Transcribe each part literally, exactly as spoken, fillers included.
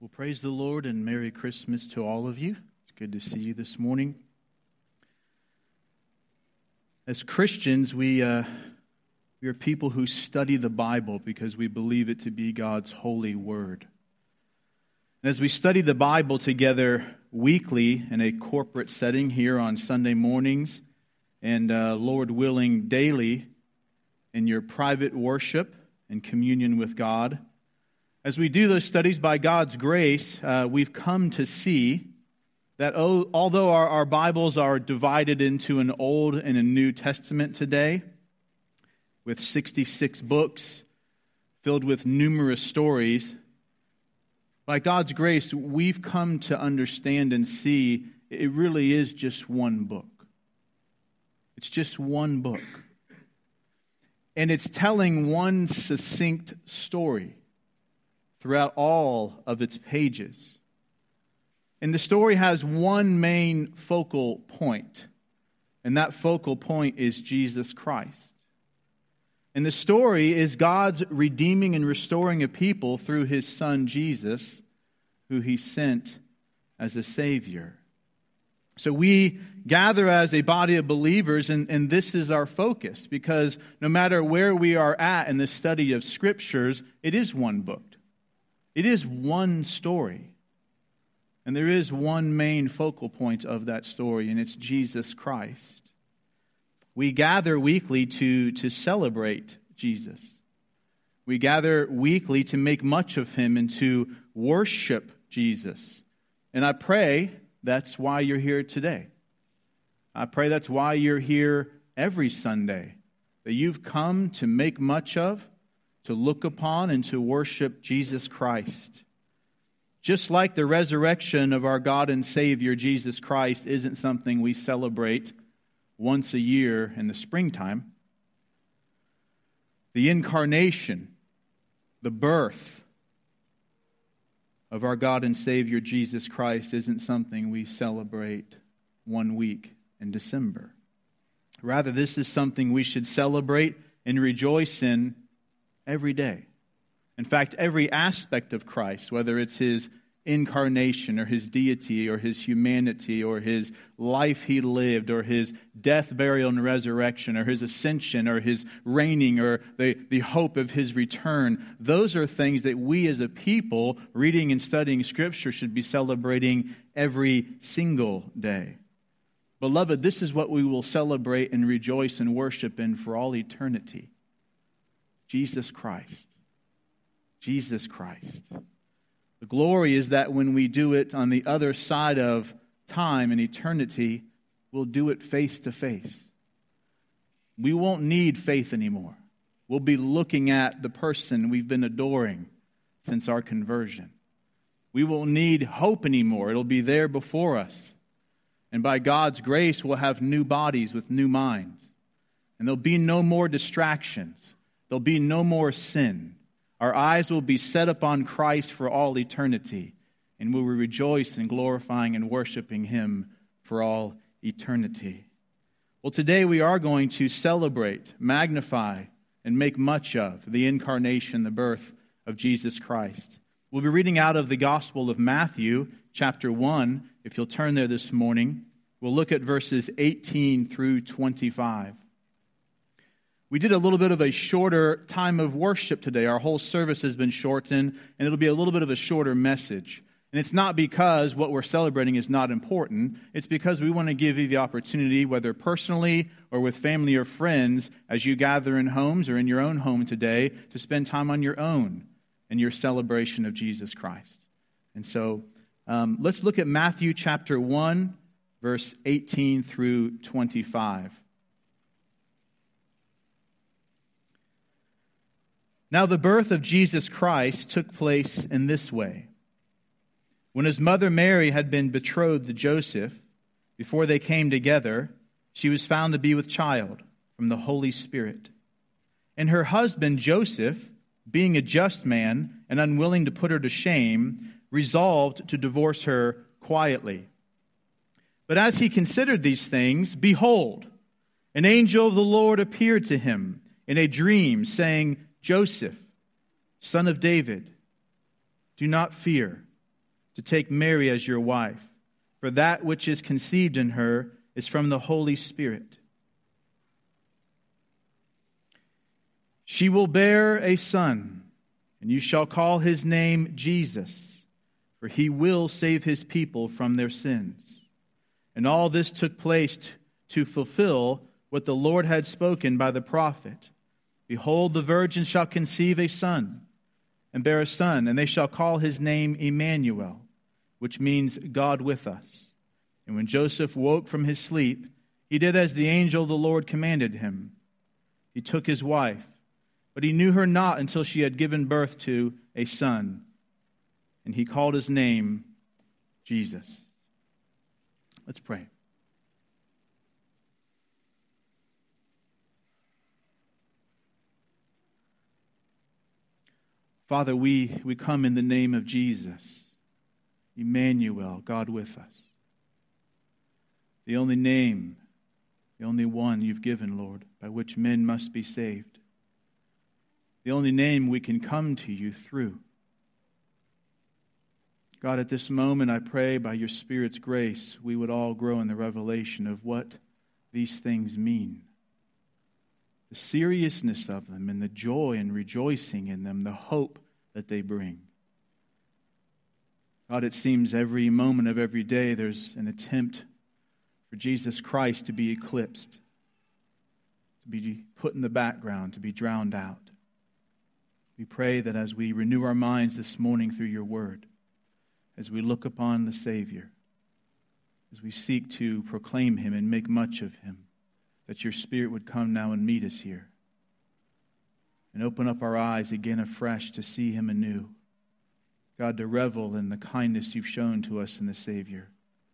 Well, praise the Lord and Merry Christmas to all of you. It's good to see you this morning. As Christians, we, uh, we are people who study the Bible because we believe it to be God's holy word. And as we study the Bible together weekly in a corporate setting here on Sunday mornings, and uh, Lord willing, daily in your private worship and communion with God, as we do those studies by God's grace, uh, we've come to see that oh, although our, our Bibles are divided into an Old and a New Testament today, with sixty-six books filled with numerous stories, by God's grace, we've come to understand and see it really is just one book. It's just one book. And it's telling one succinct story throughout all of its pages. And the story has one main focal point, and that focal point is Jesus Christ. And the story is God's redeeming and restoring a people through His Son Jesus, who He sent as a Savior. So we gather as a body of believers, and, and this is our focus, because no matter where we are at in the study of Scriptures, it is one book. It is one story. And there is one main focal point of that story, and it's Jesus Christ. We gather weekly to, to celebrate Jesus. We gather weekly to make much of Him and to worship Jesus. And I pray that's why you're here today. I pray that's why you're here every Sunday, that you've come to make much of, to look upon, and to worship Jesus Christ. Just like the resurrection of our God and Savior, Jesus Christ, isn't something we celebrate once a year in the springtime. The incarnation, the birth of our God and Savior, Jesus Christ, isn't something we celebrate one week in December. Rather, this is something we should celebrate and rejoice in every day. In fact, every aspect of Christ, whether it's His incarnation or His deity or His humanity or His life He lived or His death, burial, and resurrection or His ascension or His reigning or the, the hope of His return, those are things that we as a people reading and studying Scripture should be celebrating every single day. Beloved, this is what we will celebrate and rejoice and worship in for all eternity. Jesus Christ. Jesus Christ. The glory is that when we do it on the other side of time and eternity, we'll do it face to face. We won't need faith anymore. We'll be looking at the person we've been adoring since our conversion. We won't need hope anymore. It'll be there before us. And by God's grace, we'll have new bodies with new minds. And there'll be no more distractions. There'll be no more sin. Our eyes will be set upon Christ for all eternity, and we will rejoice in glorifying and worshiping Him for all eternity. Well, today we are going to celebrate, magnify, and make much of the incarnation, the birth of Jesus Christ. We'll be reading out of the Gospel of Matthew, chapter one. If you'll turn there this morning, we'll look at verses eighteen through twenty-five. We did a little bit of a shorter time of worship today. Our whole service has been shortened, and it'll be a little bit of a shorter message. And it's not because what we're celebrating is not important. It's because we want to give you the opportunity, whether personally or with family or friends, as you gather in homes or in your own home today, to spend time on your own in your celebration of Jesus Christ. And so um, let's look at Matthew chapter one, verse eighteen through twenty-five. Now the birth of Jesus Christ took place in this way. When His mother Mary had been betrothed to Joseph, before they came together, she was found to be with child from the Holy Spirit. And her husband Joseph, being a just man and unwilling to put her to shame, resolved to divorce her quietly. But as he considered these things, behold, an angel of the Lord appeared to him in a dream, saying, Joseph, son of David, do not fear to take Mary as your wife, for that which is conceived in her is from the Holy Spirit. She will bear a son, and you shall call his name Jesus, for he will save his people from their sins. And all this took place t- to fulfill what the Lord had spoken by the prophet. Behold, the virgin shall conceive a son, and bear a son, and they shall call his name Emmanuel, which means God with us. And when Joseph woke from his sleep, he did as the angel of the Lord commanded him. He took his wife, but he knew her not until she had given birth to a son, and he called his name Jesus. Let's pray. Father, we, we come in the name of Jesus, Emmanuel, God with us. The only name, the only one you've given, Lord, by which men must be saved. The only name we can come to you through. God, at this moment, I pray by your Spirit's grace, we would all grow in the revelation of what these things mean. The seriousness of them and the joy and rejoicing in them, the hope that they bring. God, it seems every moment of every day there's an attempt for Jesus Christ to be eclipsed, to be put in the background, to be drowned out. We pray that as we renew our minds this morning through your word, as we look upon the Savior, as we seek to proclaim him and make much of him, that your Spirit would come now and meet us here and open up our eyes again afresh to see him anew. God, to revel in the kindness you've shown to us in the Savior.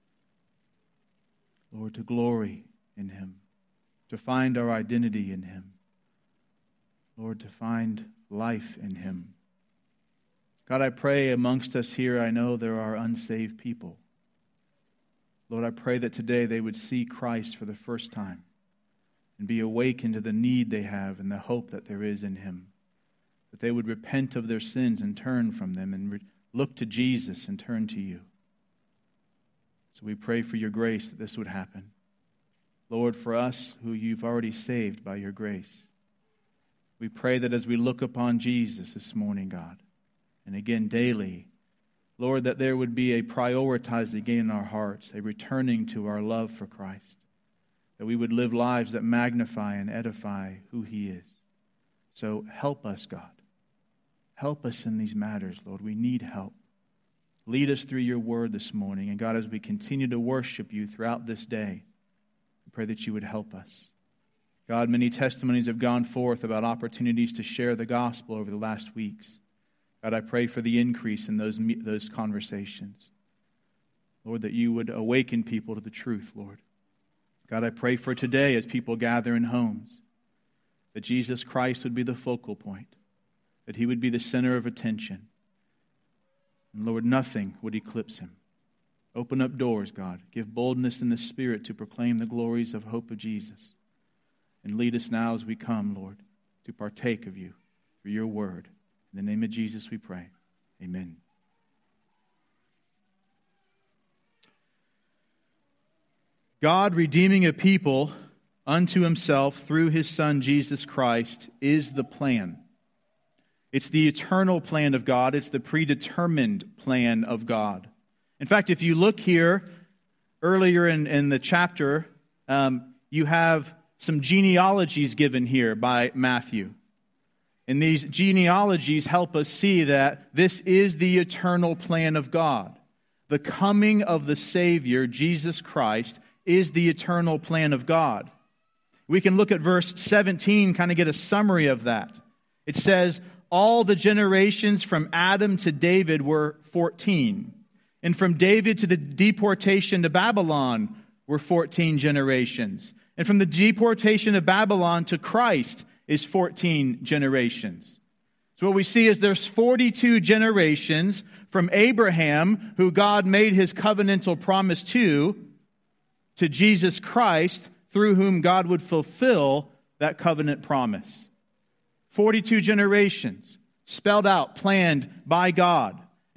Lord, to glory in him, to find our identity in him. Lord, to find life in him. God, I pray amongst us here, I know there are unsaved people. Lord, I pray that today they would see Christ for the first time and be awakened to the need they have and the hope that there is in him. That they would repent of their sins and turn from them and re- look to Jesus and turn to you. So we pray for your grace that this would happen. Lord, for us who you've already saved by your grace, we pray that as we look upon Jesus this morning, God, and again daily, Lord, that there would be a prioritizing again in our hearts, a returning to our love for Christ, that we would live lives that magnify and edify who he is. So help us, God. Help us in these matters, Lord. We need help. Lead us through your word this morning. And God, as we continue to worship you throughout this day, I pray that you would help us. God, many testimonies have gone forth about opportunities to share the gospel over the last weeks. God, I pray for the increase in those, those conversations. Lord, that you would awaken people to the truth, Lord. God, I pray for today as people gather in homes, that Jesus Christ would be the focal point, that he would be the center of attention. And Lord, nothing would eclipse him. Open up doors, God. Give boldness in the Spirit to proclaim the glories of hope of Jesus. And lead us now as we come, Lord, to partake of you through your word. In the name of Jesus we pray. Amen. God redeeming a people unto himself through his Son Jesus Christ is the plan. It's the eternal plan of God. It's the predetermined plan of God. In fact, if you look here earlier in, in the chapter, um, you have some genealogies given here by Matthew. And these genealogies help us see that this is the eternal plan of God. The coming of the Savior, Jesus Christ, is the eternal plan of God. We can look at verse seventeen, kind of get a summary of that. It says, all the generations from Adam to David were fourteen. And from David to the deportation to Babylon were fourteen generations. And from the deportation of Babylon to Christ is fourteen generations. So what we see is there's forty-two generations from Abraham, who God made his covenantal promise to, to Jesus Christ, through whom God would fulfill that covenant promise. forty-two generations, spelled out, planned by God.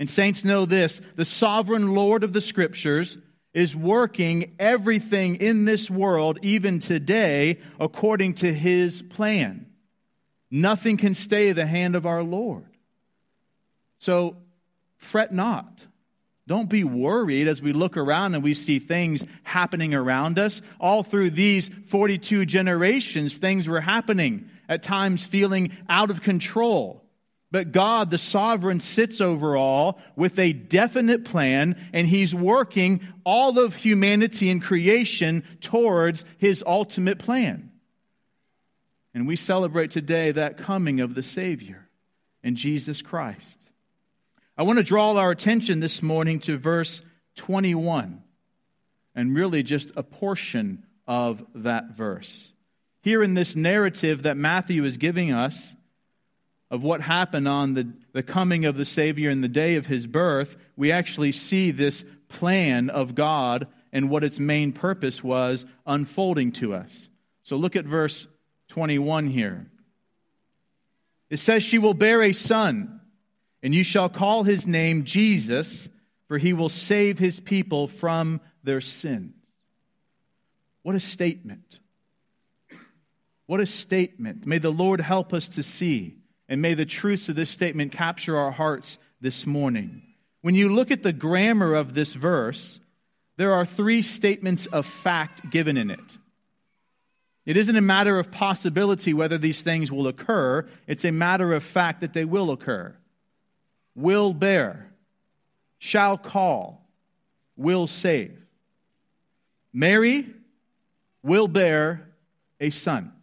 And saints, know this: the sovereign Lord of the Scriptures is working everything in this world, even today, according to His plan. Nothing can stay the hand of our Lord. So, fret not. Don't be worried as we look around and we see things happening around us. All through these forty-two generations, things were happening, at times feeling out of control. But God, the sovereign, sits over all with a definite plan, and He's working all of humanity and creation towards His ultimate plan. And we celebrate today that coming of the Savior in Jesus Christ. I want to draw our attention this morning to verse twenty-one, and really just a portion of that verse. Here in this narrative that Matthew is giving us of what happened on the, the coming of the Savior and the day of His birth, we actually see this plan of God and what its main purpose was unfolding to us. So look at verse twenty-one here. It says, "She will bear a son, and you shall call his name Jesus, for he will save his people from their sins." What a statement. What a statement. May the Lord help us to see. And may the truths of this statement capture our hearts this morning. When you look at the grammar of this verse, there are three statements of fact given in it. It isn't a matter of possibility whether these things will occur. It's a matter of fact that they will occur. Will bear, shall call, will save. Mary will bear a son.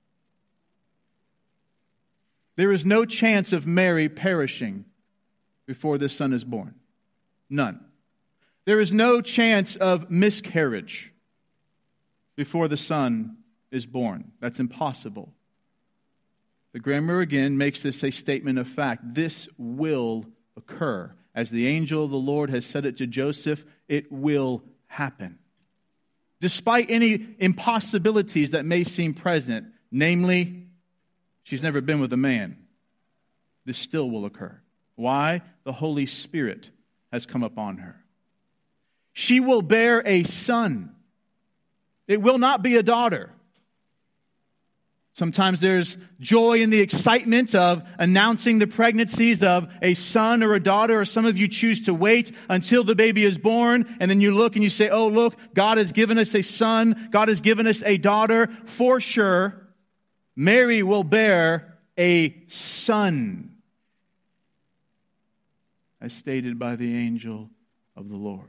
There is no chance of Mary perishing before this son is born. None. There is no chance of miscarriage before the son is born. That's impossible. The grammar again makes this a statement of fact. This will occur. As the angel of the Lord has said it to Joseph, it will happen. Despite any impossibilities that may seem present, namely, she's never been with a man, this still will occur. Why? The Holy Spirit has come upon her. She will bear a son. It will not be a daughter. Sometimes there's joy in the excitement of announcing the pregnancies of a son or a daughter, or some of you choose to wait until the baby is born, and then you look and you say, oh, look, God has given us a son, God has given us a daughter. For sure, Mary will bear a son, as stated by the angel of the Lord.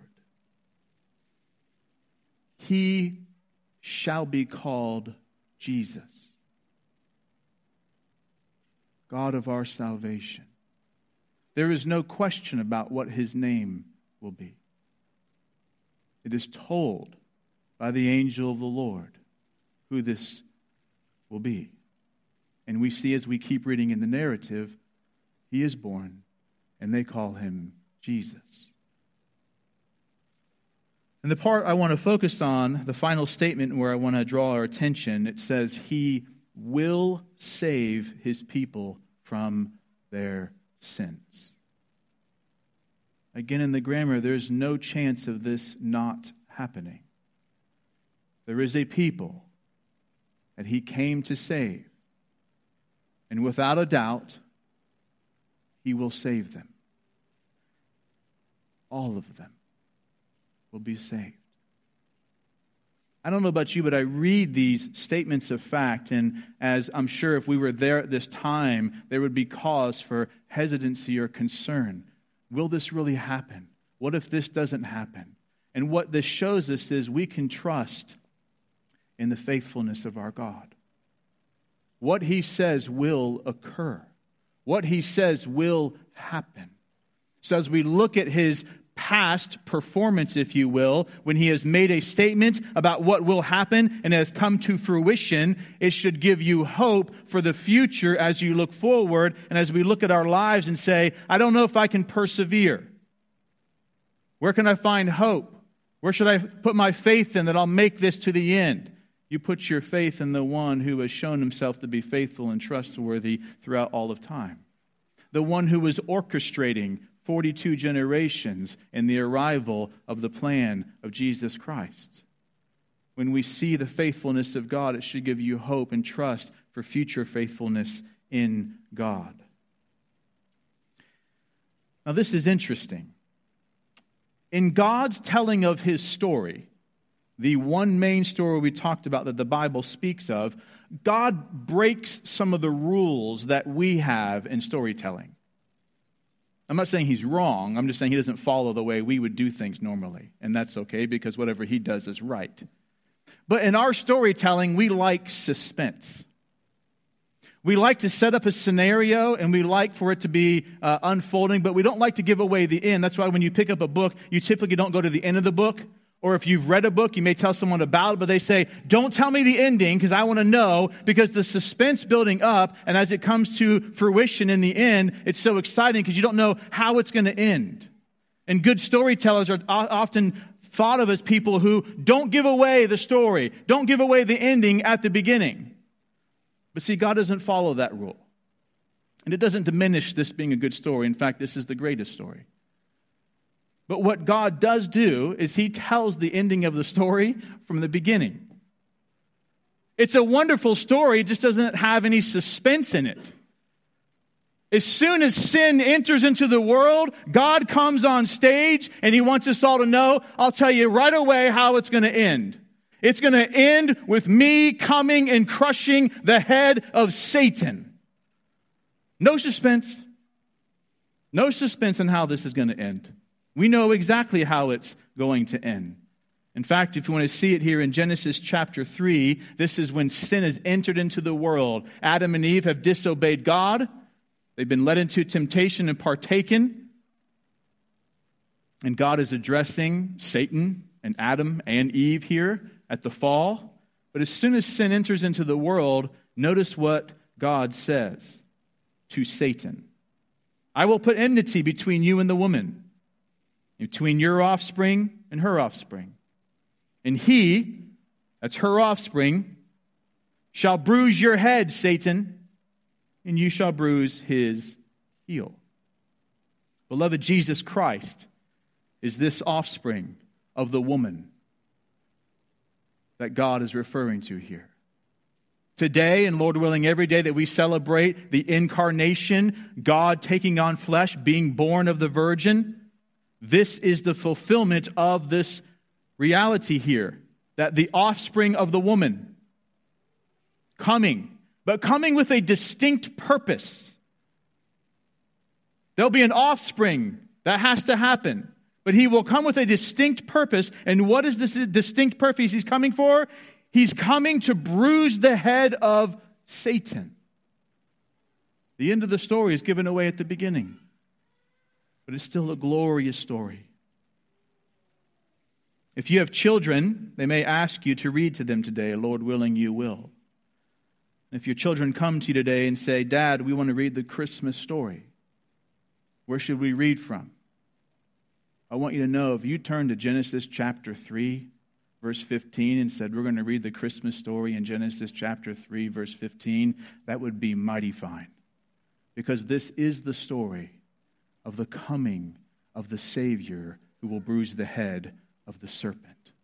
He shall be called Jesus, God of our salvation. There is no question about what his name will be. It is told by the angel of the Lord who this will be. And we see as we keep reading in the narrative, he is born, and they call him Jesus. And the part I want to focus on, the final statement where I want to draw our attention, it says, he will save his people from their sins. Again, in the grammar, there's no chance of this not happening. There is a people that he came to save. And without a doubt, he will save them. All of them will be saved. I don't know about you, but I read these statements of fact, and as I'm sure if we were there at this time, there would be cause for hesitancy or concern. Will this really happen? What if this doesn't happen? And what this shows us is we can trust in the faithfulness of our God. What he says will occur. What he says will happen. So as we look at his past performance, if you will, when he has made a statement about what will happen and has come to fruition, it should give you hope for the future as you look forward and as we look at our lives and say, I don't know if I can persevere. Where can I find hope? Where should I put my faith in that I'll make this to the end? You put your faith in the one who has shown himself to be faithful and trustworthy throughout all of time. The one who was orchestrating forty-two generations in the arrival of the plan of Jesus Christ. When we see the faithfulness of God, it should give you hope and trust for future faithfulness in God. Now, this is interesting. In God's telling of his story, the one main story we talked about that the Bible speaks of, God breaks some of the rules that we have in storytelling. I'm not saying he's wrong. I'm just saying he doesn't follow the way we would do things normally. And that's okay, because whatever he does is right. But in our storytelling, we like suspense. We like to set up a scenario, and we like for it to be uh, unfolding, but we don't like to give away the end. That's why when you pick up a book, you typically don't go to the end of the book. Or if you've read a book, you may tell someone about it, but they say, don't tell me the ending because I want to know, because the suspense building up, and as it comes to fruition in the end, it's so exciting because you don't know how it's going to end. And good storytellers are often thought of as people who don't give away the story, don't give away the ending at the beginning. But see, God doesn't follow that rule. And it doesn't diminish this being a good story. In fact, this is the greatest story. But what God does do is he tells the ending of the story from the beginning. It's a wonderful story, it just doesn't have any suspense in it. As soon as sin enters into the world, God comes on stage and he wants us all to know, I'll tell you right away how it's going to end. It's going to end with me coming and crushing the head of Satan. No suspense. No suspense on how this is going to end. We know exactly how it's going to end. In fact, if you want to see it here in Genesis chapter three, this is when sin has entered into the world. Adam and Eve have disobeyed God. They've been led into temptation and partaken. And God is addressing Satan and Adam and Eve here at the fall. But as soon as sin enters into the world, notice what God says to Satan. I will put enmity between you and the woman, between your offspring and her offspring. And he, that's her offspring, shall bruise your head, Satan, and you shall bruise his heel. Beloved, Jesus Christ is this offspring of the woman that God is referring to here. Today, and Lord willing, every day that we celebrate the incarnation, God taking on flesh, being born of the virgin, this is the fulfillment of this reality here, that the offspring of the woman coming, but coming with a distinct purpose. There'll be an offspring that has to happen. But he will come with a distinct purpose. And what is this distinct purpose he's coming for? He's coming to bruise the head of Satan. The end of the story is given away at the beginning. But it's still a glorious story. If you have children, they may ask you to read to them today. Lord willing, you will. If your children come to you today and say, Dad, we want to read the Christmas story, where should we read from? I want you to know, if you turn to Genesis chapter three, verse fifteen, and said, we're going to read the Christmas story in Genesis chapter three, verse fifteen, that would be mighty fine. Because this is the story of the coming of the Savior who will bruise the head of the serpent.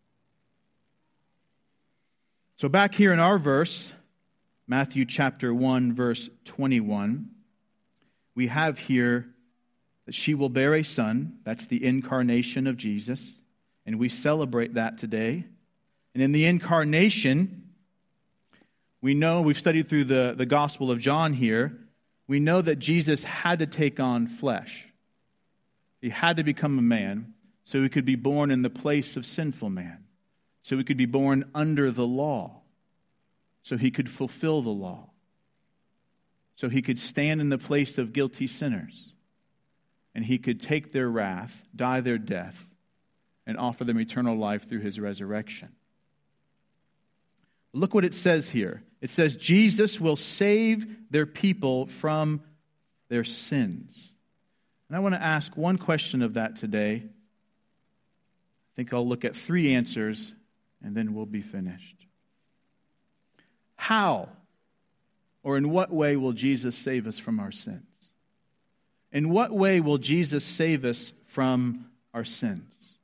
So back here in our verse, Matthew chapter one, verse twenty-one, we have here that she will bear a son. That's the incarnation of Jesus. And we celebrate that today. And in the incarnation, we know, we've studied through the, the Gospel of John here, we know that Jesus had to take on flesh. He had to become a man so he could be born in the place of sinful man. So he could be born under the law. So he could fulfill the law. So he could stand in the place of guilty sinners. And he could take their wrath, die their death, and offer them eternal life through his resurrection. Look what it says here. It says, Jesus will save their people from their sins. And I want to ask one question of that today. I think I'll look at three answers, and then we'll be finished. How or in what way will Jesus save us from our sins? In what way will Jesus save us from our sins?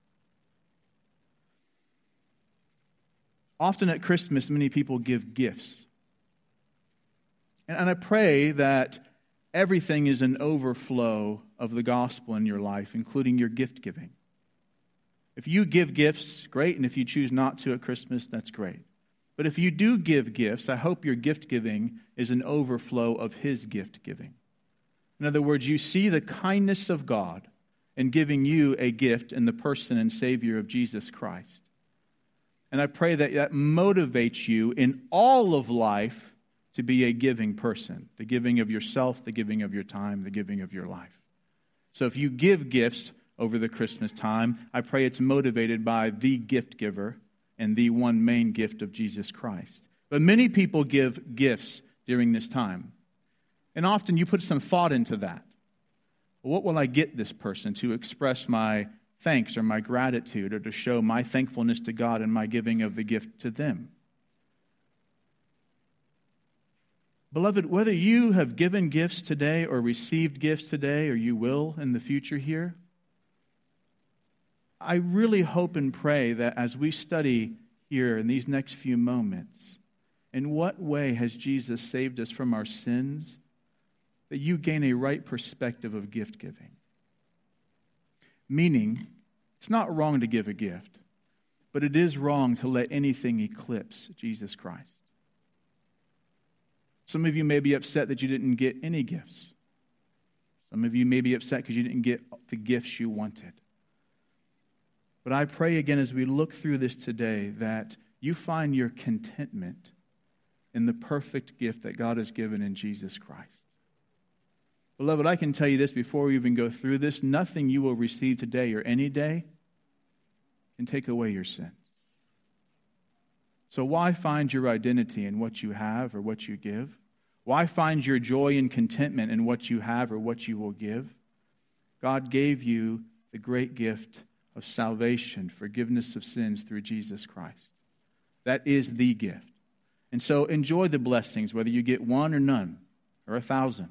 Often at Christmas, many people give gifts. And I pray that everything is an overflow of the gospel in your life, including your gift giving. If you give gifts, great, and if you choose not to at Christmas, that's great. But if you do give gifts, I hope your gift giving is an overflow of His gift giving. In other words, you see the kindness of God in giving you a gift in the person and Savior of Jesus Christ. And I pray that that motivates you in all of life to be a giving person, the giving of yourself, the giving of your time, the giving of your life. So if you give gifts over the Christmas time, I pray it's motivated by the gift giver and the one main gift of Jesus Christ. But many people give gifts during this time. And often you put some thought into that. What will I get this person to express my thanks or my gratitude or to show my thankfulness to God and my giving of the gift to them? Beloved, whether you have given gifts today or received gifts today or you will in the future here, I really hope and pray that as we study here in these next few moments, in what way has Jesus saved us from our sins, that you gain a right perspective of gift giving. Meaning, it's not wrong to give a gift, but it is wrong to let anything eclipse Jesus Christ. Some of you may be upset that you didn't get any gifts. Some of you may be upset because you didn't get the gifts you wanted. But I pray again as we look through this today that you find your contentment in the perfect gift that God has given in Jesus Christ. Beloved, I can tell you this before we even go through this, nothing you will receive today or any day can take away your sins. So why find your identity in what you have or what you give? Why find your joy and contentment in what you have or what you will give? God gave you the great gift of salvation, forgiveness of sins through Jesus Christ. That is the gift. And so enjoy the blessings, whether you get one or none or a thousand.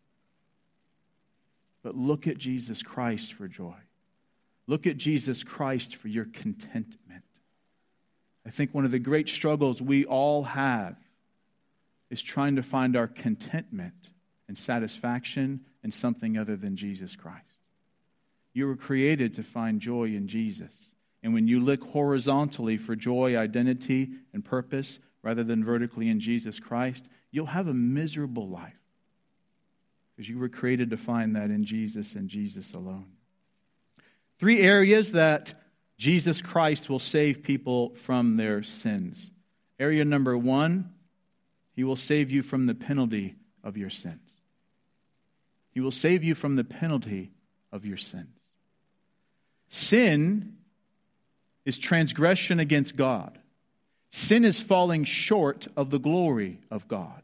But look at Jesus Christ for joy. Look at Jesus Christ for your contentment. I think one of the great struggles we all have is trying to find our contentment and satisfaction in something other than Jesus Christ. You were created to find joy in Jesus. And when you look horizontally for joy, identity, and purpose, rather than vertically in Jesus Christ, you'll have a miserable life. Because you were created to find that in Jesus and Jesus alone. Three areas that Jesus Christ will save people from their sins. Area number one, He will save you from the penalty of your sins. He will save you from the penalty of your sins. Sin is transgression against God. Sin is falling short of the glory of God.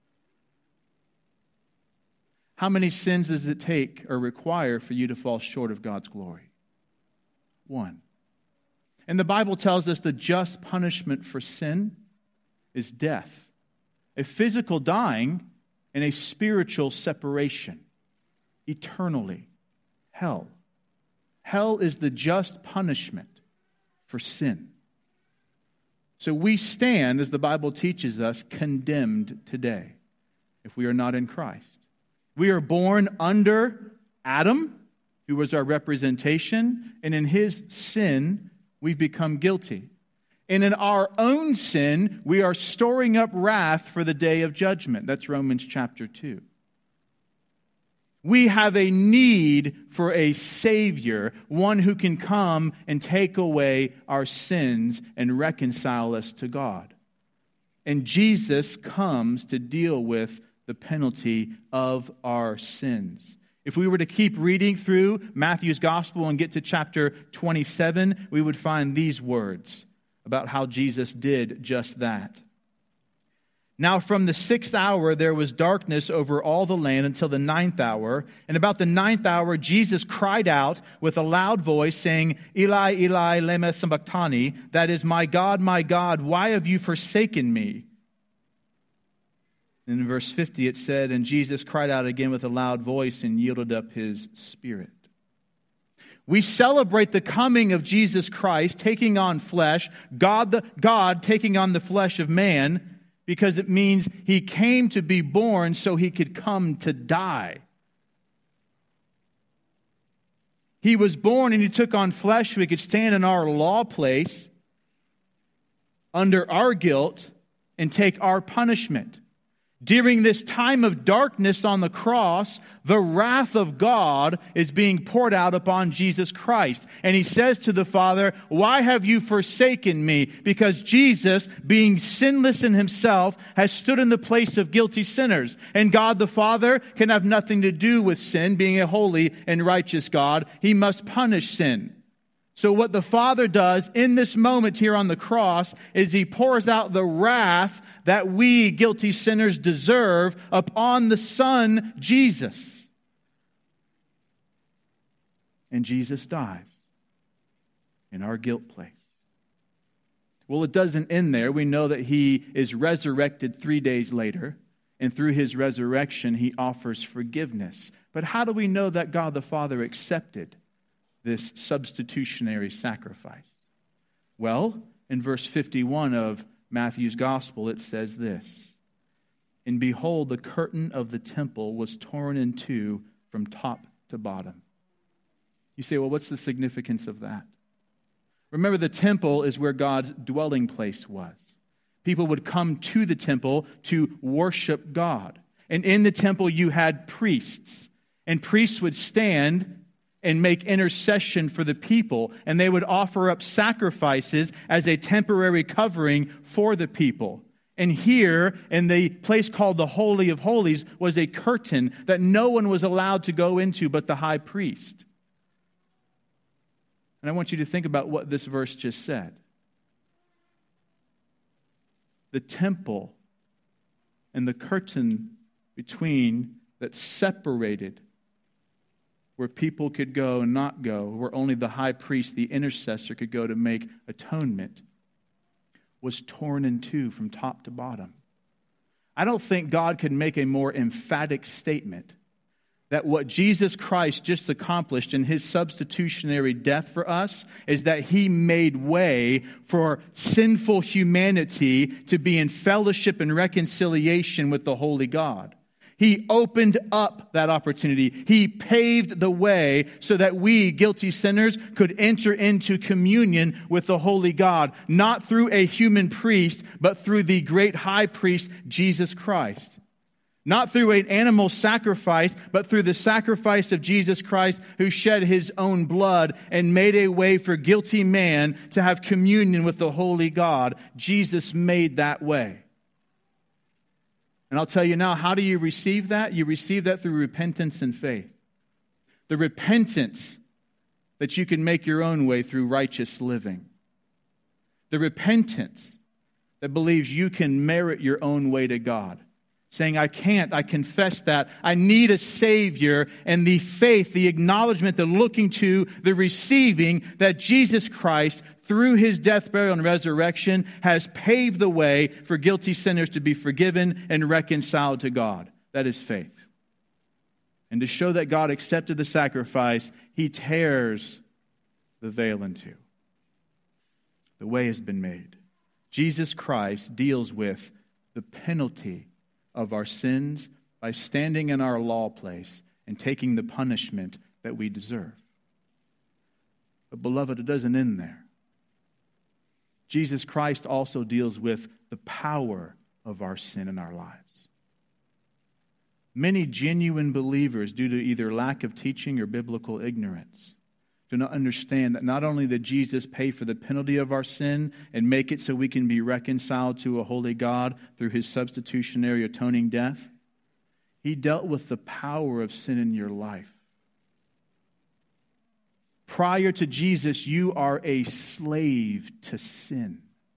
How many sins does it take or require for you to fall short of God's glory? One. And the Bible tells us the just punishment for sin is death. A physical dying and a spiritual separation. Eternally. Hell. Hell is the just punishment for sin. So we stand, as the Bible teaches us, condemned today if we are not in Christ. We are born under Adam, who was our representation, and in his sin, we've become guilty. And in our own sin, we are storing up wrath for the day of judgment. That's Romans chapter two. We have a need for a Savior, one who can come and take away our sins and reconcile us to God. And Jesus comes to deal with the penalty of our sins. If we were to keep reading through Matthew's Gospel and get to chapter twenty-seven, we would find these words about how Jesus did just that. Now from the sixth hour there was darkness over all the land until the ninth hour. And about the ninth hour Jesus cried out with a loud voice, saying, Eli, Eli, lema sabachthani, that is, my God, my God, why have you forsaken me? And in verse fifty it said, "And Jesus cried out again with a loud voice and yielded up his spirit." We celebrate the coming of Jesus Christ taking on flesh, God, the, God taking on the flesh of man, because it means he came to be born so he could come to die. He was born and he took on flesh so he could stand in our law place under our guilt and take our punishment. During this time of darkness on the cross, the wrath of God is being poured out upon Jesus Christ. And he says to the Father, "Why have you forsaken me?" Because Jesus, being sinless in himself, has stood in the place of guilty sinners. And God the Father can have nothing to do with sin, being a holy and righteous God. He must punish sin. So what the Father does in this moment here on the cross is he pours out the wrath that we guilty sinners deserve upon the Son, Jesus. And Jesus dies in our guilt place. Well, it doesn't end there. We know that he is resurrected three days later, and through his resurrection, he offers forgiveness. But how do we know that God the Father accepted this substitutionary sacrifice? Well, in verse fifty-one of Matthew's Gospel, it says this, "And behold, the curtain of the temple was torn in two from top to bottom." You say, well, what's the significance of that? Remember, the temple is where God's dwelling place was. People would come to the temple to worship God. And in the temple, you had priests. And priests would stand and make intercession for the people, and they would offer up sacrifices as a temporary covering for the people. And here, in the place called the Holy of Holies, was a curtain that no one was allowed to go into but the high priest. And I want you to think about what this verse just said. The temple and the curtain between that separated where people could go and not go, where only the high priest, the intercessor, could go to make atonement, was torn in two from top to bottom. I don't think God could make a more emphatic statement that what Jesus Christ just accomplished in his substitutionary death for us is that he made way for sinful humanity to be in fellowship and reconciliation with the holy God. He opened up that opportunity. He paved the way so that we, guilty sinners, could enter into communion with the holy God, not through a human priest, but through the great high priest, Jesus Christ. Not through an animal sacrifice, but through the sacrifice of Jesus Christ, who shed his own blood and made a way for guilty man to have communion with the holy God. Jesus made that way. And I'll tell you now, how do you receive that? You receive that through repentance and faith. The repentance that you can make your own way through righteous living. The repentance that believes you can merit your own way to God. Saying, I can't, I confess that. I need a Savior. And the faith, the acknowledgement, the looking to, the receiving that Jesus Christ, through his death, burial, and resurrection, has paved the way for guilty sinners to be forgiven and reconciled to God. That is faith. And to show that God accepted the sacrifice, he tears the veil in two. The way has been made. Jesus Christ deals with the penalty of our sins by standing in our law place and taking the punishment that we deserve. But beloved, it doesn't end there. Jesus Christ also deals with the power of our sin in our lives. Many genuine believers, due to either lack of teaching or biblical ignorance, do not understand that not only did Jesus pay for the penalty of our sin and make it so we can be reconciled to a holy God through his substitutionary atoning death, he dealt with the power of sin in your life. Prior to Jesus, you are a slave to sin.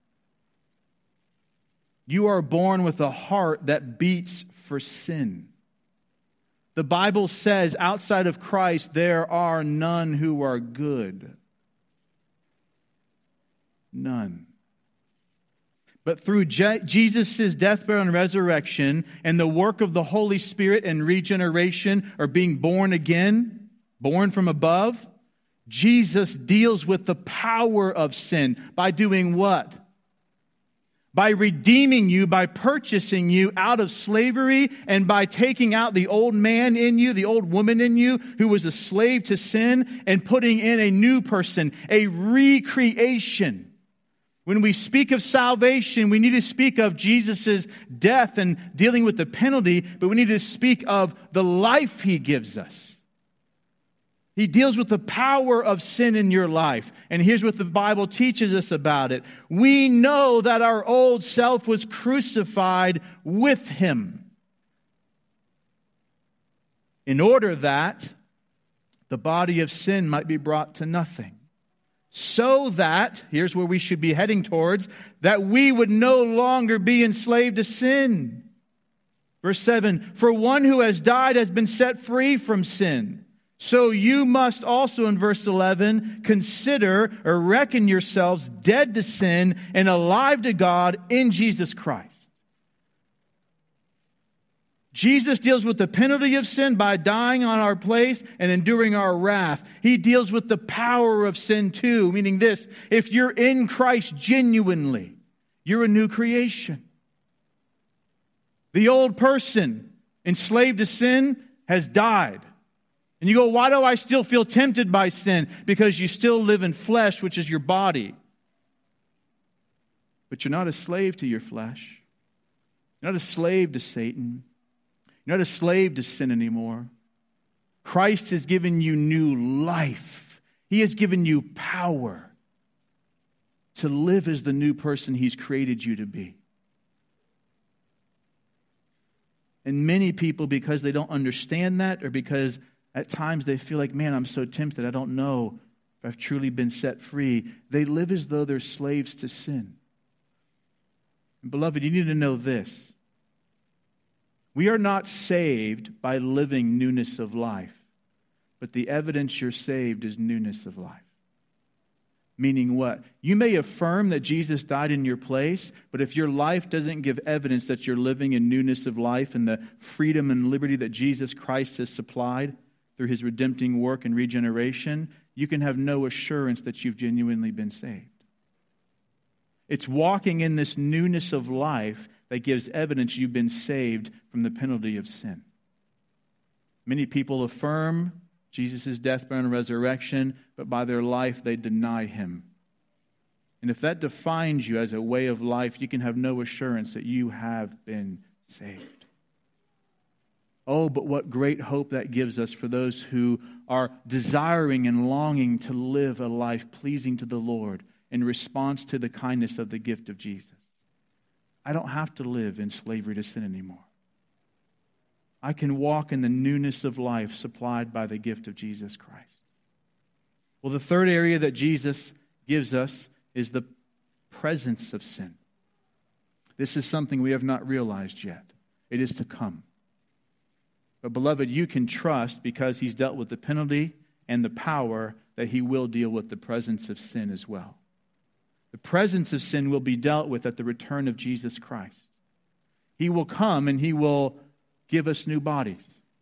You are born with a heart that beats for sin. The Bible says outside of Christ, there are none who are good. None. But through Je- Jesus' death, burial, and resurrection, and the work of the Holy Spirit and regeneration, or being born again, born from above, Jesus deals with the power of sin by doing what? By redeeming you, by purchasing you out of slavery, and by taking out the old man in you, the old woman in you, who was a slave to sin, and putting in a new person, a recreation. When we speak of salvation, we need to speak of Jesus' death and dealing with the penalty, but we need to speak of the life He gives us. He deals with the power of sin in your life. And here's what the Bible teaches us about it. We know that our old self was crucified with Him, in order that the body of sin might be brought to nothing. So that, here's where we should be heading towards, that we would no longer be enslaved to sin. Verse seven, for one who has died has been set free from sin. So you must also, in verse eleven, consider or reckon yourselves dead to sin and alive to God in Jesus Christ. Jesus deals with the penalty of sin by dying on our place and enduring our wrath. He deals with the power of sin too, meaning this: if you're in Christ genuinely, you're a new creation. The old person enslaved to sin has died. And you go, why do I still feel tempted by sin? Because you still live in flesh, which is your body. But you're not a slave to your flesh. You're not a slave to Satan. You're not a slave to sin anymore. Christ has given you new life. He has given you power to live as the new person He's created you to be. And many people, because they don't understand that, or because at times they feel like, man, I'm so tempted, I don't know if I've truly been set free, they live as though they're slaves to sin. And beloved, you need to know this. We are not saved by living newness of life, but the evidence you're saved is newness of life. Meaning what? You may affirm that Jesus died in your place, but if your life doesn't give evidence that you're living in newness of life and the freedom and liberty that Jesus Christ has supplied through His redempting work and regeneration, you can have no assurance that you've genuinely been saved. It's walking in this newness of life that gives evidence you've been saved from the penalty of sin. Many people affirm Jesus' death, burial, and resurrection, but by their life they deny Him. And if that defines you as a way of life, you can have no assurance that you have been saved. Oh, but what great hope that gives us for those who are desiring and longing to live a life pleasing to the Lord in response to the kindness of the gift of Jesus. I don't have to live in slavery to sin anymore. I can walk in the newness of life supplied by the gift of Jesus Christ. Well, the third area that Jesus gives us is the presence of sin. This is something we have not realized yet. It is to come. But beloved, you can trust, because He's dealt with the penalty and the power, that He will deal with the presence of sin as well. The presence of sin will be dealt with at the return of Jesus Christ. He will come and He will give us new bodies.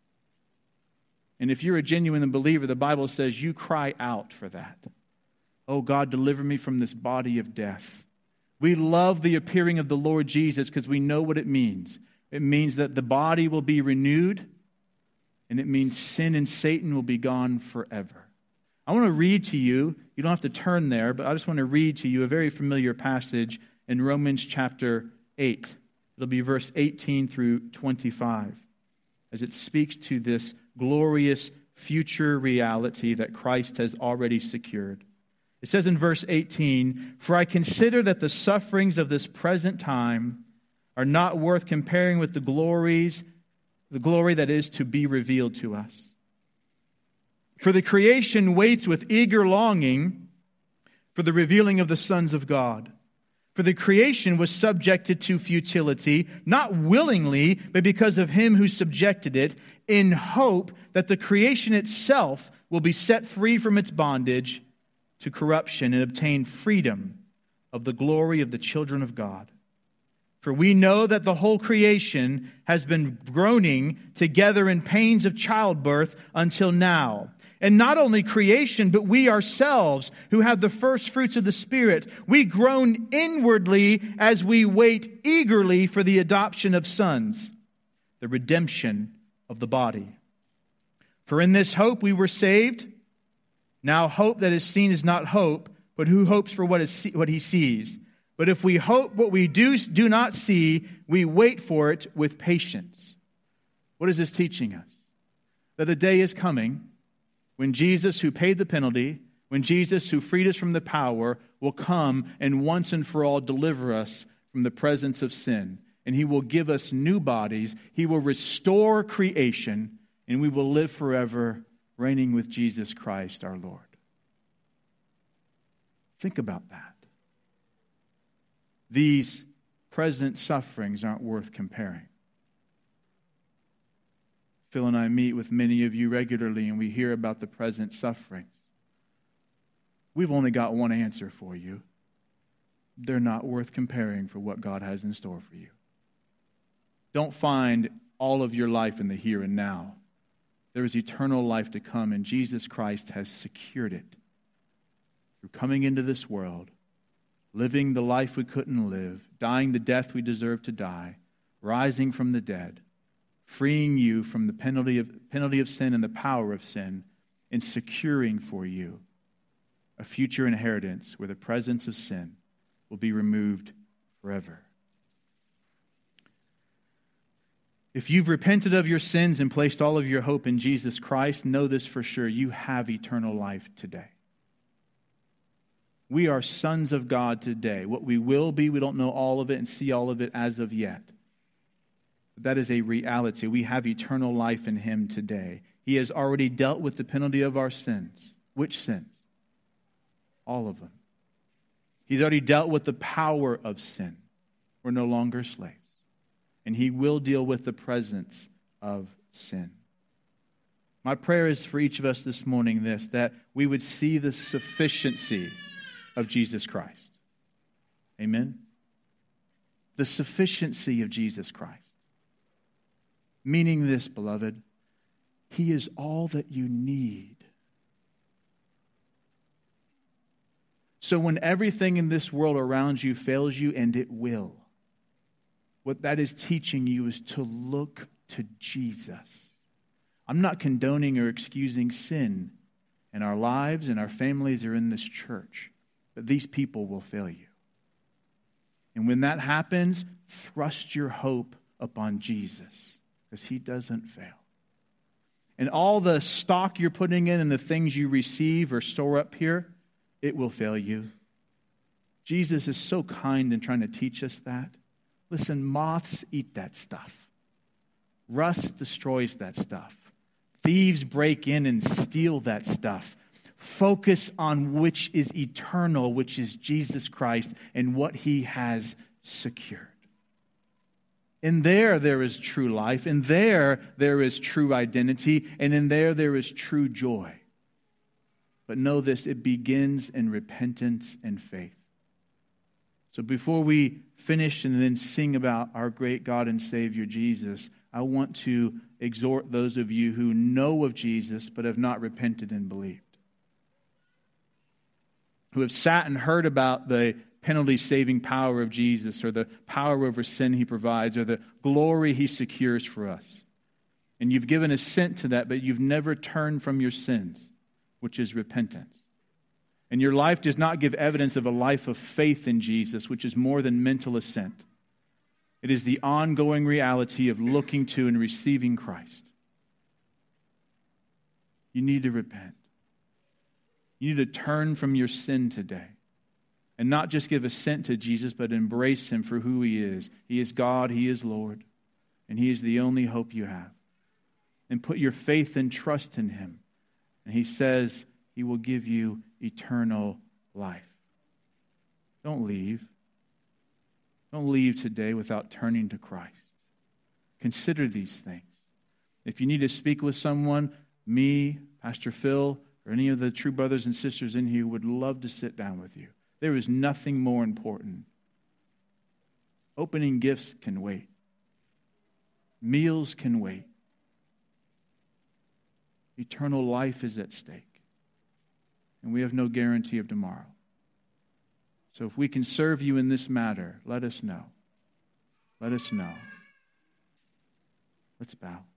And if you're a genuine believer, the Bible says you cry out for that. Oh God, deliver me from this body of death. We love the appearing of the Lord Jesus because we know what it means. It means that the body will be renewed, and it means sin and Satan will be gone forever. I want to read to you, you don't have to turn there, but I just want to read to you a very familiar passage in Romans chapter eight. It'll be verse eighteen through twenty-five, as it speaks to this glorious future reality that Christ has already secured. It says in verse eighteen, "For I consider that the sufferings of this present time are not worth comparing with the glories, the glory that is to be revealed to us. For the creation waits with eager longing for the revealing of the sons of God. For the creation was subjected to futility, not willingly, but because of Him who subjected it, in hope that the creation itself will be set free from its bondage to corruption and obtain freedom of the glory of the children of God. For we know that the whole creation has been groaning together in pains of childbirth until now. And not only creation, but we ourselves, who have the first fruits of the Spirit, we groan inwardly as we wait eagerly for the adoption of sons, the redemption of the body. For in this hope we were saved. Now hope that is seen is not hope, but who hopes for what is what he sees? But if we hope what we do, do not see, we wait for it with patience. What is this teaching us? That a day is coming when Jesus, who paid the penalty, when Jesus, who freed us from the power, will come and once and for all deliver us from the presence of sin. And he will give us new bodies. He will restore creation, and we will live forever reigning with Jesus Christ our Lord. Think about that. These present sufferings aren't worth comparing. Phil and I meet with many of you regularly, and we hear about the present sufferings. We've only got one answer for you. They're not worth comparing for what God has in store for you. Don't find all of your life in the here and now. There is eternal life to come, and Jesus Christ has secured it through coming into this world, living the life we couldn't live, dying the death we deserve to die, rising from the dead, freeing you from the penalty of, penalty of sin and the power of sin, and securing for you a future inheritance where the presence of sin will be removed forever. If you've repented of your sins and placed all of your hope in Jesus Christ, know this for sure: you have eternal life today. We are sons of God today. What we will be, we don't know all of it and see all of it as of yet. But that is a reality. We have eternal life in Him today. He has already dealt with the penalty of our sins. Which sins? All of them. He's already dealt with the power of sin. We're no longer slaves. And He will deal with the presence of sin. My prayer is for each of us this morning this, that we would see the sufficiency of Jesus Christ. Amen? The sufficiency of Jesus Christ. Meaning this, beloved, He is all that you need. So when everything in this world around you fails you, and it will, what that is teaching you is to look to Jesus. I'm not condoning or excusing sin in our lives, in our families, or in this church. But these people will fail you. And when that happens, thrust your hope upon Jesus, because He doesn't fail. And all the stock you're putting in and the things you receive or store up here, it will fail you. Jesus is so kind in trying to teach us that. Listen, moths eat that stuff. Rust destroys that stuff. Thieves break in and steal that stuff. Focus on which is eternal, which is Jesus Christ and what He has secured. In there, there is true life. In there, there is true identity. And in there, there is true joy. But know this, it begins in repentance and faith. So before we finish and then sing about our great God and Savior Jesus, I want to exhort those of you who know of Jesus but have not repented and believed. Who have sat and heard about the penalty-saving power of Jesus, or the power over sin He provides, or the glory He secures for us. And you've given assent to that, but you've never turned from your sins, which is repentance. And your life does not give evidence of a life of faith in Jesus, which is more than mental assent. It is the ongoing reality of looking to and receiving Christ. You need to repent. You need to turn from your sin today. And not just give assent to Jesus, but embrace Him for who He is. He is God, He is Lord, and He is the only hope you have. And put your faith and trust in Him. And He says He will give you eternal life. Don't leave. Don't leave today without turning to Christ. Consider these things. If you need to speak with someone, me, Pastor Phil, or any of the true brothers and sisters in here would love to sit down with you. There is nothing more important Opening gifts can wait. Meals can wait. Eternal life is at stake. And we have no guarantee of tomorrow. So if we can serve you in this matter, let us know. Let us know. Let's bow.